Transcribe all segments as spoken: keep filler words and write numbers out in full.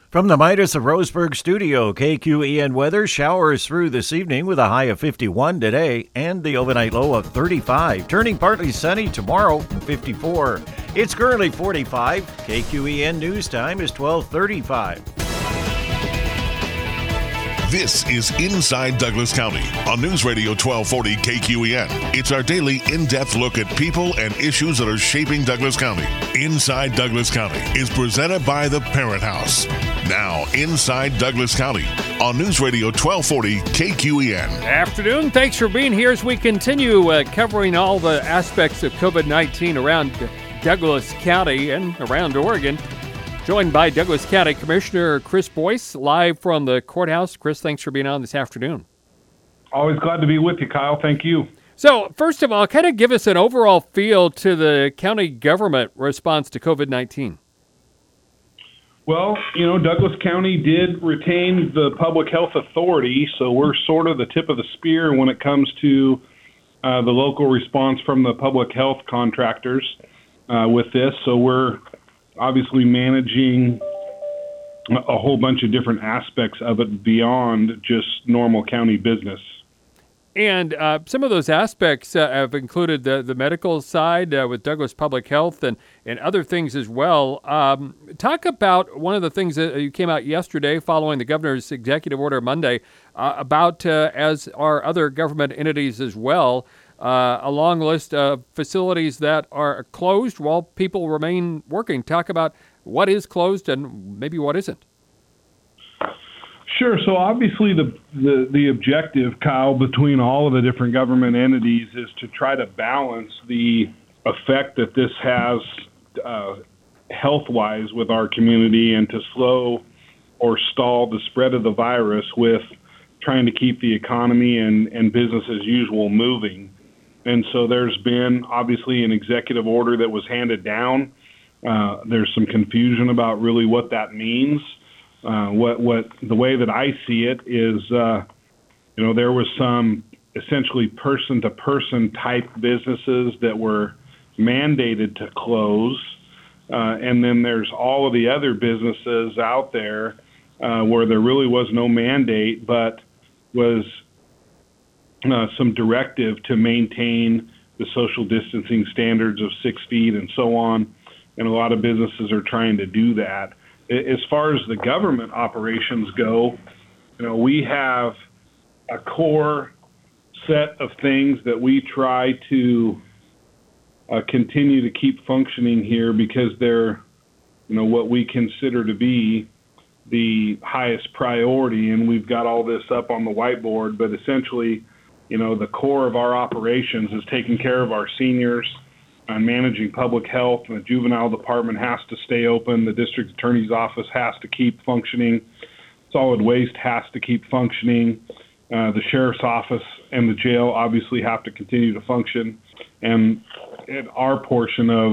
From the Midas of Roseburg studio, K Q E N weather, showers through this evening with a high of fifty-one today and the overnight low of thirty-five. Turning partly sunny tomorrow, fifty-four. It's currently forty-five. K Q E N news time is twelve thirty-five. This is Inside Douglas County on News Radio twelve forty K Q E N. It's our daily in-depth look at people and issues that are shaping Douglas County. Inside Douglas County is presented by the Parent House. Now, Inside Douglas County on News Radio twelve forty K Q E N. Afternoon. Thanks for being here as we continue uh, covering all the aspects of COVID nineteen around Douglas County and around Oregon. Joined by Douglas County Commissioner Chris Boyce, live from the courthouse. Chris, thanks for being on this afternoon. Always glad to be with you, Kyle. Thank you. So, first of all, kind of give us an overall feel to the county government response to COVID nineteen. Well, you know, Douglas County did retain the public health authority, so we're sort of the tip of the spear when it comes to uh, the local response from the public health contractors uh, with this. So we're obviously managing a whole bunch of different aspects of it beyond just normal county business. And uh, some of those aspects uh, have included the, the medical side uh, with Douglas Public Health and, and other things as well. Um, talk about one of the things that you came out yesterday following the governor's executive order Monday uh, about, uh, as are other government entities as well, uh, a long list of facilities that are closed while people remain working. Talk about what is closed and maybe what isn't. Sure. So obviously the, the, the objective, Kyle, between all of the different government entities is to try to balance the effect that this has uh, health-wise with our community and to slow or stall the spread of the virus with trying to keep the economy and, and business as usual moving. And so there's been obviously an executive order that was handed down. Uh, there's some confusion about really what that means. Uh, what what the way that I see it is, uh, you know, there was some essentially person-to-person type businesses that were mandated to close, uh, and then there's all of the other businesses out there uh, where there really was no mandate, but was uh, some directive to maintain the social distancing standards of six feet and so on, and a lot of businesses are trying to do that. As far as the government operations go, you know, we have a core set of things that we try to uh, continue to keep functioning here because they're, you know, what we consider to be the highest priority. And we've got all this up on the whiteboard, but essentially, you know, the core of our operations is taking care of our seniors, on managing public health. The juvenile department has to stay open. The district attorney's office has to keep functioning. Solid waste has to keep functioning. Uh, the sheriff's office and the jail obviously have to continue to function. And at our portion of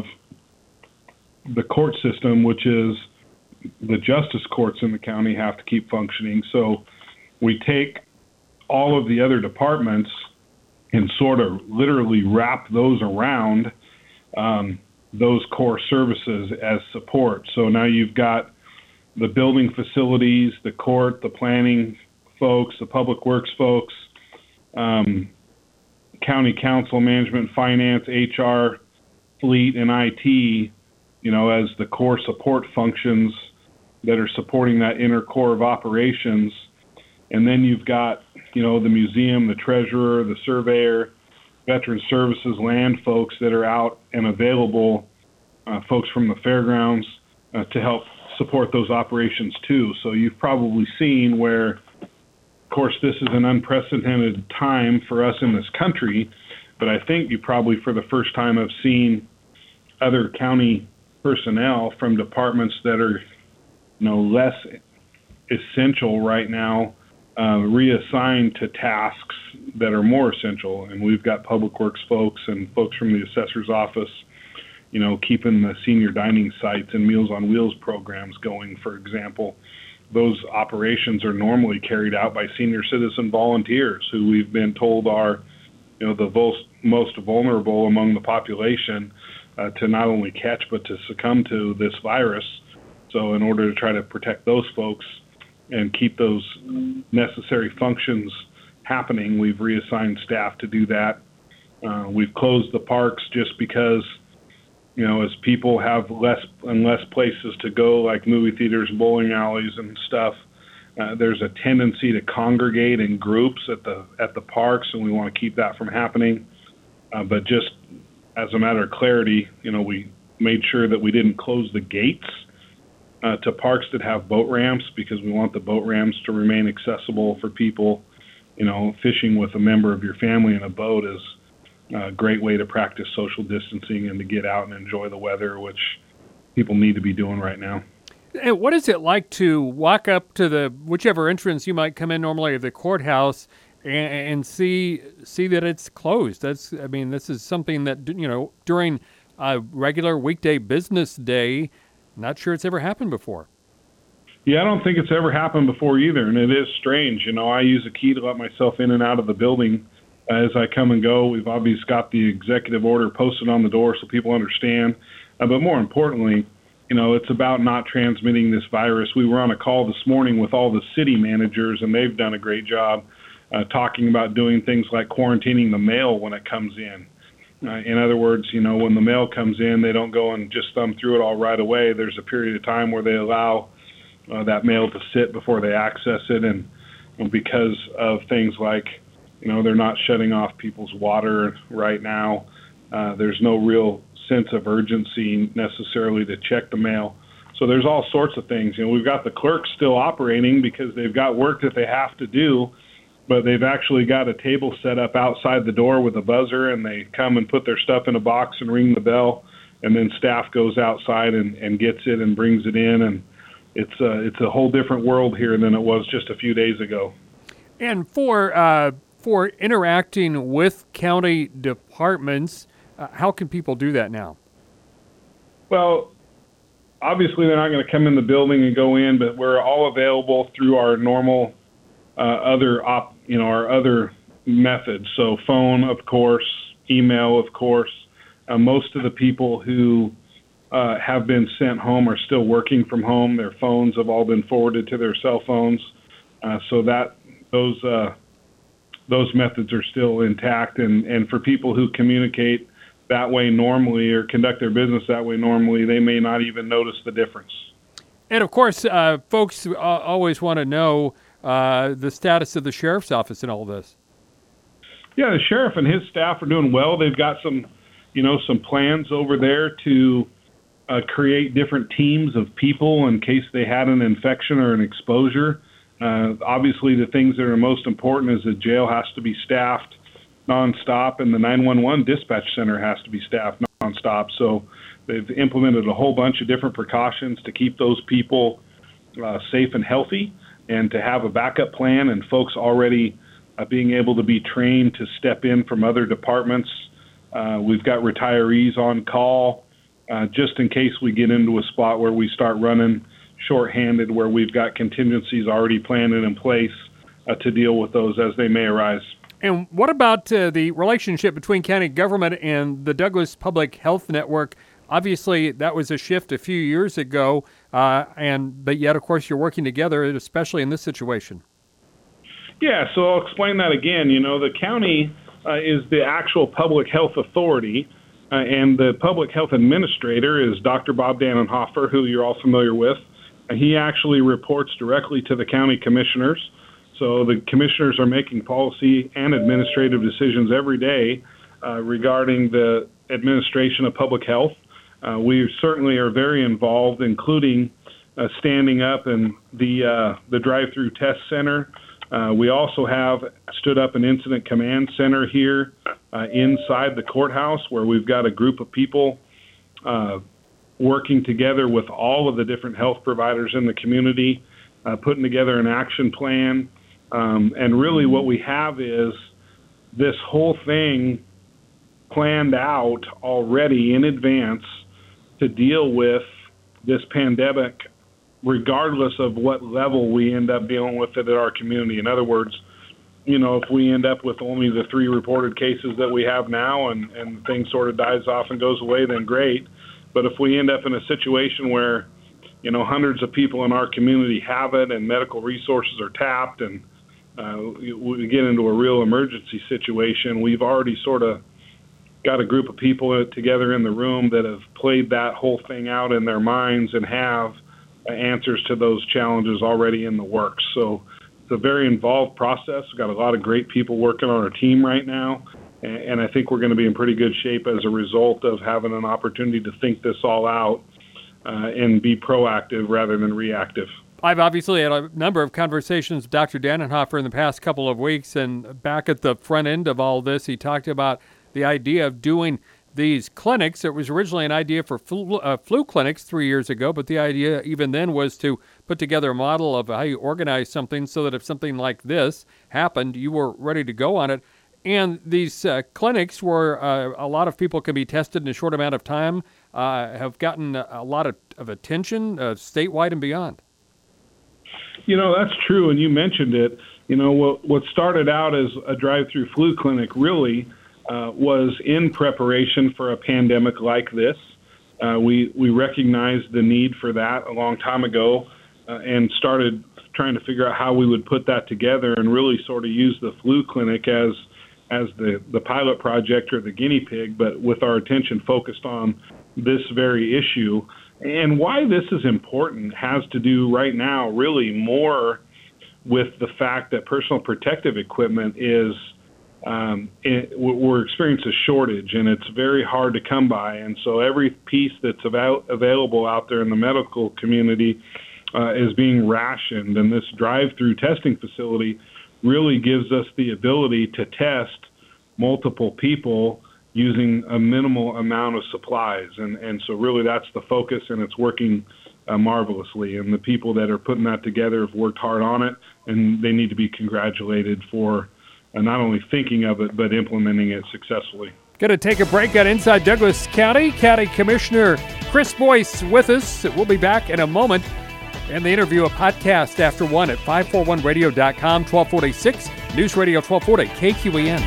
the court system, which is the justice courts in the county, have to keep functioning. So we take all of the other departments and sort of literally wrap those around Um, those core services as support. So now you've got the building facilities, the court, the planning folks, the public works folks, um, county council, management, finance, H R, fleet, and I T, you know, as the core support functions that are supporting that inner core of operations. And then you've got, you know, the museum, the treasurer, the surveyor, veteran services, land folks that are out and available, uh, folks from the fairgrounds uh, to help support those operations too. So you've probably seen where, of course, this is an unprecedented time for us in this country, but I think you probably for the first time have seen other county personnel from departments that are, you know, less essential right now, Uh, reassigned to tasks that are more essential. And we've got public works folks and folks from the assessor's office, you know, keeping the senior dining sites and Meals on Wheels programs going, for example. Those operations are normally carried out by senior citizen volunteers who we've been told are, you know, the most vulnerable among the population uh, to not only catch but to succumb to this virus. So in order to try to protect those folks and keep those necessary functions happening, we've reassigned staff to do that. Uh, we've closed the parks just because, you know, as people have less and less places to go, like movie theaters, bowling alleys, and stuff, uh, there's a tendency to congregate in groups at the at the parks, and we want to keep that from happening. Uh, but just as a matter of clarity, you know, we made sure that we didn't close the gates uh, to parks that have boat ramps, because we want the boat ramps to remain accessible for people. You know, fishing with a member of your family in a boat is a great way to practice social distancing and to get out and enjoy the weather, which people need to be doing right now. And what is it like to walk up to the whichever entrance you might come in normally of the courthouse and, and see see that it's closed? That's, I mean, this is something that, you know, during a regular weekday business day, not sure it's ever happened before. Yeah, I don't think it's ever happened before either, and it is strange. You know, I use a key to let myself in and out of the building as I come and go. We've obviously got the executive order posted on the door so people understand. Uh, but more importantly, you know, it's about not transmitting this virus. We were on a call this morning with all the city managers, and they've done a great job uh, talking about doing things like quarantining the mail when it comes in. Uh, in other words, you know, when the mail comes in, they don't go and just thumb through it all right away. There's a period of time where they allow uh, that mail to sit before they access it. And, and because of things like, you know, they're not shutting off people's water right now, uh, there's no real sense of urgency necessarily to check the mail. So there's all sorts of things. You know, we've got the clerks still operating because they've got work that they have to do, but they've actually got a table set up outside the door with a buzzer, and they come and put their stuff in a box and ring the bell, and then staff goes outside and, and gets it and brings it in. And it's a, it's a whole different world here than it was just a few days ago. And for uh, for interacting with county departments, uh, how can people do that now? Well, obviously they're not going to come in the building and go in, but we're all available through our normal uh, other op, you know, our other methods. So phone, of course, email, of course. Uh, most of the people who uh, have been sent home are still working from home. Their phones have all been forwarded to their cell phones, uh, so that those uh, those methods are still intact. And, and for people who communicate that way normally or conduct their business that way normally, they may not even notice the difference. And of course, uh, folks uh, always want to know uh, the status of the sheriff's office in all this. Yeah, the sheriff and his staff are doing well. They've got some, you know, some plans over there to uh, create different teams of people in case they had an infection or an exposure. Uh, obviously, the things that are most important is the jail has to be staffed nonstop, and the nine one one dispatch center has to be staffed nonstop. So they've implemented a whole bunch of different precautions to keep those people uh, safe and healthy, and to have a backup plan, and folks already uh, being able to be trained to step in from other departments. Uh, we've got retirees on call uh, just in case we get into a spot where we start running shorthanded, where we've got contingencies already planned and in place uh, to deal with those as they may arise. And what about uh, the relationship between county government and the Douglas Public Health Network? Obviously, that was a shift a few years ago, uh, and but yet, of course, you're working together, especially in this situation. Yeah, so I'll explain that again. You know, the county uh, is the actual public health authority, uh, and the public health administrator is Doctor Bob Dannenhofer, who you're all familiar with. Uh, he actually reports directly to the county commissioners. So the commissioners are making policy and administrative decisions every day uh, regarding the administration of public health. Uh, we certainly are very involved, including uh, standing up in the uh, the drive-through test center. Uh, we also have stood up an incident command center here uh, inside the courthouse, where we've got a group of people uh, working together with all of the different health providers in the community, uh, putting together an action plan. Um, and really what we have is this whole thing planned out already in advance to deal with this pandemic, regardless of what level we end up dealing with it at our community. In other words, you know, if we end up with only the three reported cases that we have now and, and things sort of dies off and goes away, then great. But if we end up in a situation where you know, hundreds of people in our community have it, and medical resources are tapped, and uh, we get into a real emergency situation, we've already sort of got a group of people together in the room that have played that whole thing out in their minds and have answers to those challenges already in the works. So it's a very involved process. We've got a lot of great people working on our team right now, and I think we're going to be in pretty good shape as a result of having an opportunity to think this all out uh, and be proactive rather than reactive. I've obviously had a number of conversations with Doctor Dannenhofer in the past couple of weeks, and back at the front end of all this, he talked about the idea of doing these clinics. It was originally an idea for flu, uh, flu clinics three years ago, but the idea even then was to put together a model of how you organize something so that if something like this happened, you were ready to go on it. And these uh, clinics where uh, a lot of people can be tested in a short amount of time uh, have gotten a, a lot of, of attention uh, statewide and beyond. You know, that's true, and you mentioned it. You know, what, what started out as a drive-through flu clinic really uh, was in preparation for a pandemic like this. Uh, we, we recognized the need for that a long time ago uh, and started trying to figure out how we would put that together and really sort of use the flu clinic as as the, the pilot project or the guinea pig, but with our attention focused on this very issue. And why this is important has to do right now really more with the fact that personal protective equipment is, um, it, we're experiencing a shortage, and it's very hard to come by. And so every piece that's avail- available out there in the medical community uh, is being rationed. And this drive-through testing facility really gives us the ability to test multiple people using a minimal amount of supplies. And, and so really that's the focus, and it's working uh, marvelously. And the people that are putting that together have worked hard on it, and they need to be congratulated for uh, not only thinking of it, but implementing it successfully. Going to take a break on Inside Douglas County. County Commissioner Chris Boyce with us. We'll be back in a moment. And the interview, a podcast after one at five forty-one radio dot com, twelve forty-six, News Radio twelve forty, K Q E N.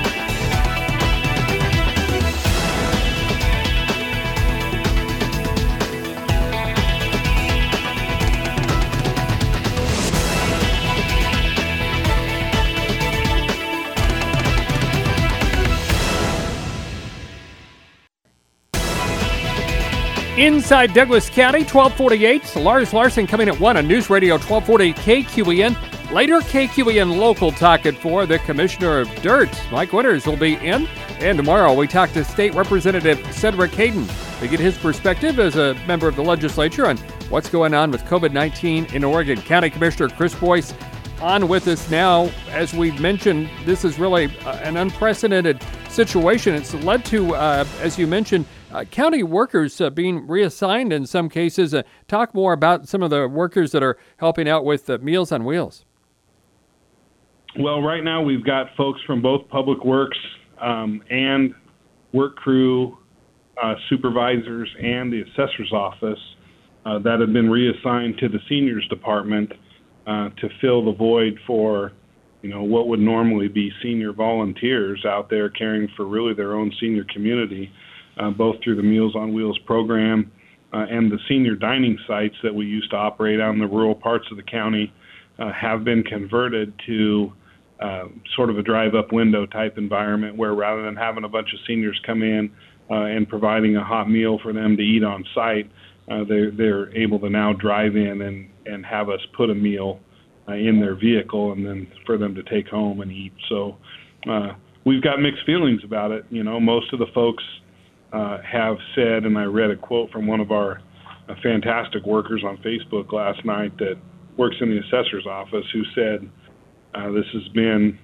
Inside Douglas County, twelve forty-eight. Lars Larson coming at one on News Radio twelve forty K Q E N. Later, K Q E N Local Talk at four. The Commissioner of Dirt, Mike Winters, will be in. And tomorrow, we talk to State Representative Cedric Hayden to get his perspective as a member of the legislature on what's going on with covid nineteen in Oregon. County Commissioner Chris Boyce on with us now. As we mentioned, this is really an unprecedented situation. It's led to, uh, as you mentioned, Uh, county workers uh, being reassigned in some cases. Uh, talk more about some of the workers that are helping out with uh, Meals on Wheels. Well, right now we've got folks from both Public Works um, and work crew, uh, supervisors, and the assessor's office uh, that have been reassigned to the seniors department uh, to fill the void for, you know, what would normally be senior volunteers out there caring for really their own senior community. Uh, both through the Meals on Wheels program uh, and the senior dining sites that we used to operate out in the rural parts of the county uh, have been converted to uh, sort of a drive-up window type environment where rather than having a bunch of seniors come in uh, and providing a hot meal for them to eat on site, uh, they're, they're able to now drive in and, and have us put a meal uh, in their vehicle and then for them to take home and eat. So uh, we've got mixed feelings about it. You know, most of the folks Uh, have said, and I read a quote from one of our uh, fantastic workers on Facebook last night that works in the assessor's office, who said uh, this has been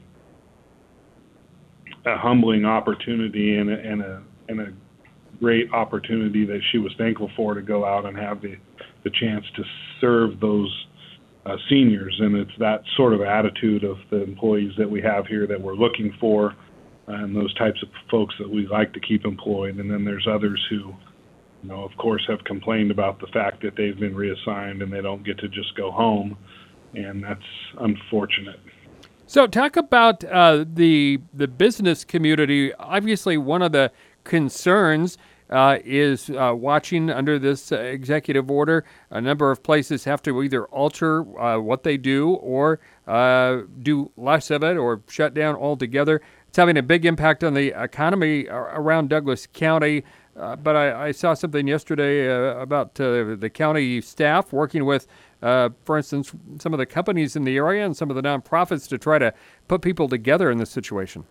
a humbling opportunity and a, and a and a great opportunity that she was thankful for to go out and have the, the chance to serve those uh, seniors. And it's that sort of attitude of the employees that we have here that we're looking for, and those types of folks that we like to keep employed. And then there's others who, you know, of course, have complained about the fact that they've been reassigned and they don't get to just go home, and that's unfortunate. So talk about uh, the the business community. Obviously, one of the concerns uh, is uh, watching under this uh, executive order. A number of places have to either alter uh, what they do or uh, do less of it or shut down altogether. It's having a big impact on the economy around Douglas County. Uh, but I, I saw something yesterday uh, about uh, the county staff working with, uh, for instance, some of the companies in the area and some of the nonprofits to try to put people together in this situation.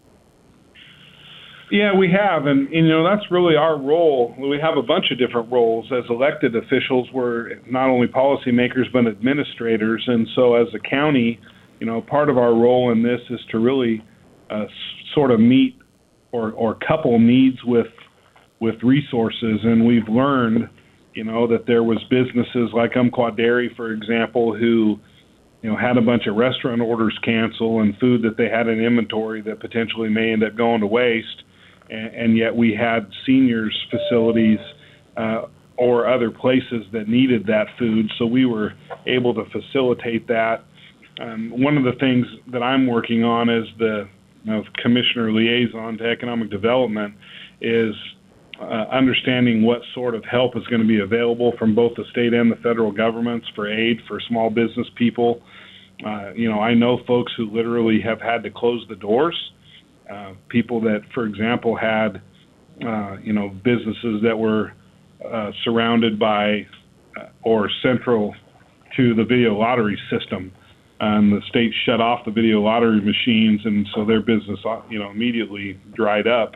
Yeah, we have. And, you know, that's really our role. We have a bunch of different roles. As elected officials, we're not only policymakers but administrators. And so as a county, you know, part of our role in this is to really uh, sort of meet or, or couple needs with with resources. And we've learned, you know, that there was businesses like Umpqua Dairy, for example, who, you know, had a bunch of restaurant orders cancel and food that they had in inventory that potentially may end up going to waste. And, and yet we had seniors facilities uh, or other places that needed that food. So we were able to facilitate that. Um, one of the things that I'm working on as the you know, Commissioner Liaison to Economic Development is Uh, understanding what sort of help is going to be available from both the state and the federal governments for aid for small business people. Uh, you know, I know folks who literally have had to close the doors. Uh, people that, for example, had, uh, you know, businesses that were uh, surrounded by uh, or central to the video lottery system. And the state shut off the video lottery machines, and so their business, you know, immediately dried up.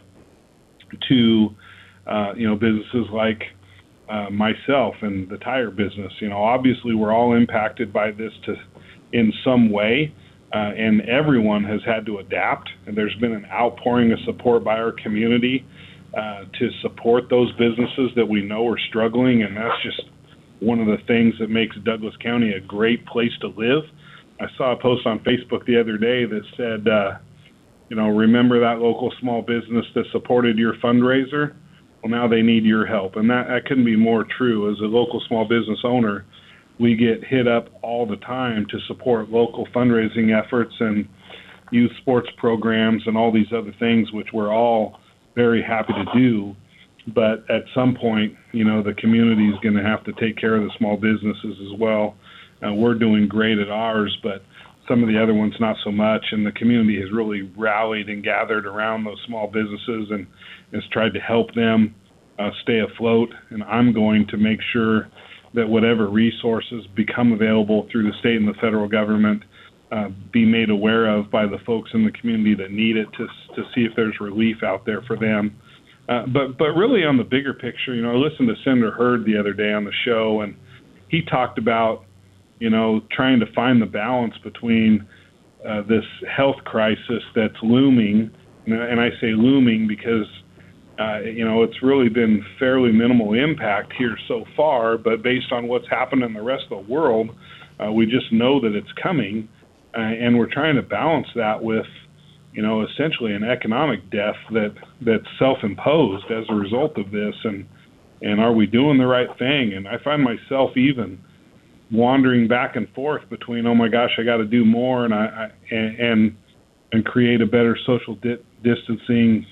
To Uh, you know, businesses like uh, myself and the tire business. You know, obviously we're all impacted by this to in some way, uh, and everyone has had to adapt. And there's been an outpouring of support by our community uh, to support those businesses that we know are struggling, and that's just one of the things that makes Douglas County a great place to live. I saw a post on Facebook the other day that said, uh, you know, remember that local small business that supported your fundraiser? Well, now they need your help. And that, that couldn't be more true. As a local small business owner, we get hit up all the time to support local fundraising efforts and youth sports programs and all these other things, which we're all very happy to do. But at some point, you know, the community is going to have to take care of the small businesses as well. Uh, we're doing great at ours, but some of the other ones not so much. And the community has really rallied and gathered around those small businesses and has tried to help them uh, stay afloat. And I'm going to make sure that whatever resources become available through the state and the federal government uh, be made aware of by the folks in the community that need it to to see if there's relief out there for them. Uh, but but really on the bigger picture, you know, I listened to Senator Hurd the other day on the show, and he talked about, you know, trying to find the balance between uh, this health crisis that's looming, and I say looming because, uh, you know, it's really been fairly minimal impact here so far, but based on what's happened in the rest of the world, uh, we just know that it's coming, uh, and we're trying to balance that with, you know, essentially an economic death that that's self-imposed as a result of this, and and are we doing the right thing? And I find myself even wandering back and forth between, oh my gosh, I got to do more, and I, I and and create a better social di- distancing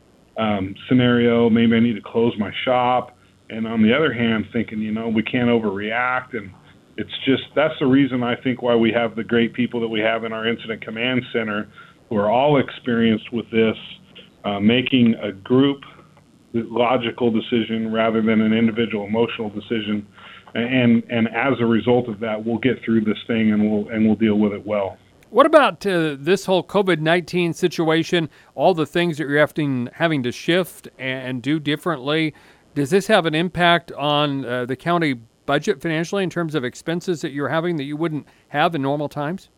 um, scenario. Maybe I need to close my shop, and on the other hand, thinking, you know, we can't overreact, and it's just that's the reason I think why we have the great people that we have in our incident command center, who are all experienced with this, uh, making a group logical decision rather than an individual emotional decision. And and as a result of that, we'll get through this thing and we'll and we'll deal with it well. What about uh, this whole COVID nineteen situation, all the things that you're having, having to shift and do differently? Does this have an impact on uh, the county budget financially in terms of expenses that you're having that you wouldn't have in normal times?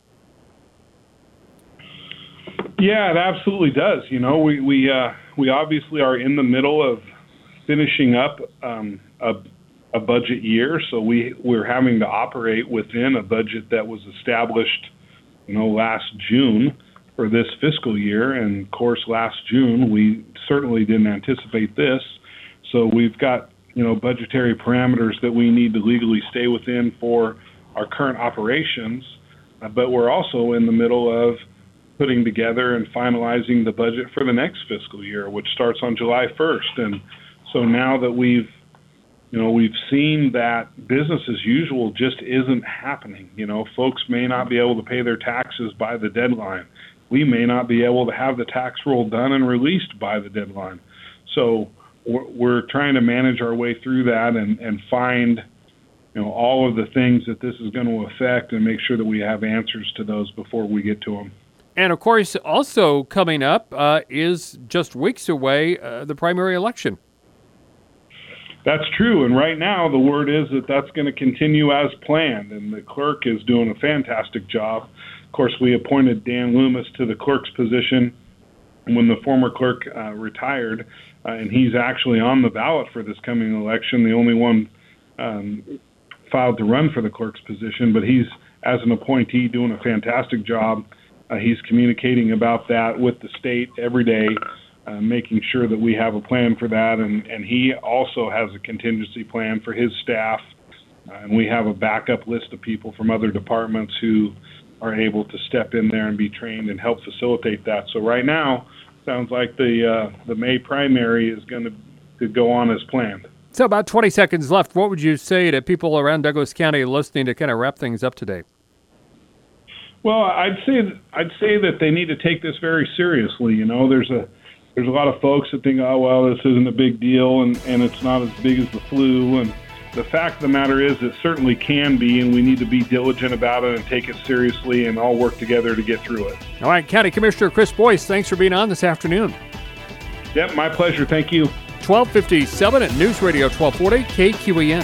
Yeah, it absolutely does. You know, we we uh, we obviously are in the middle of finishing up um, a a budget year, so we we're having to operate within a budget that was established, you know, last June for this fiscal year. And of course, last June we certainly didn't anticipate this, so we've got, you know, budgetary parameters that we need to legally stay within for our current operations. Uh, but we're also in the middle of putting together and finalizing the budget for the next fiscal year, which starts on July first. And So now that we've, you know, we've seen that business as usual just isn't happening. You know, folks may not be able to pay their taxes by the deadline. We may not be able to have the tax roll done and released by the deadline. So we're, we're trying to manage our way through that and, and find, you know, all of the things that this is going to affect and make sure that we have answers to those before we get to them. And, of course, also coming up uh, is just weeks away, uh, the primary election. That's true, and right now the word is that that's going to continue as planned, and the clerk is doing a fantastic job. Of course, we appointed Dan Loomis to the clerk's position when the former clerk uh, retired, uh, and he's actually on the ballot for this coming election, the only one um, filed to run for the clerk's position, but he's, as an appointee, doing a fantastic job. Uh, he's communicating about that with the state every day, Uh, making sure that we have a plan for that, and, and he also has a contingency plan for his staff, uh, and we have a backup list of people from other departments who are able to step in there and be trained and help facilitate that. So right now, sounds like the uh, the May primary is going to to go on as planned. So about twenty seconds left. What would you say to people around Douglas County listening to kind of wrap things up today? Well, I'd say I'd say that they need to take this very seriously. You know, there's a There's a lot of folks that think, oh, well, this isn't a big deal, and, and it's not as big as the flu. And the fact of the matter is it certainly can be, and we need to be diligent about it and take it seriously and all work together to get through it. All right, County Commissioner Chris Boyce, thanks for being on this afternoon. Yep, my pleasure. Thank you. twelve fifty-seven at News Radio twelve forty K Q E N.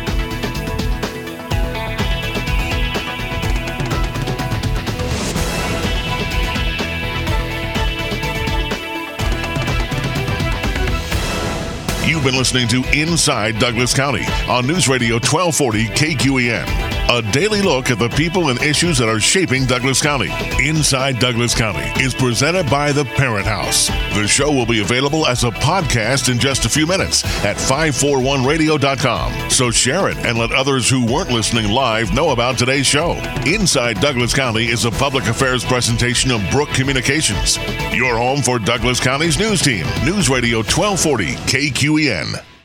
You've been listening to Inside Douglas County on News Radio twelve forty K Q E N. A daily look at the people and issues that are shaping Douglas County. Inside Douglas County is presented by The Parent House. The show will be available as a podcast in just a few minutes at five forty-one radio dot com. So share it and let others who weren't listening live know about today's show. Inside Douglas County is a public affairs presentation of Brook Communications. Your home for Douglas County's news team. News Radio twelve forty K Q E N.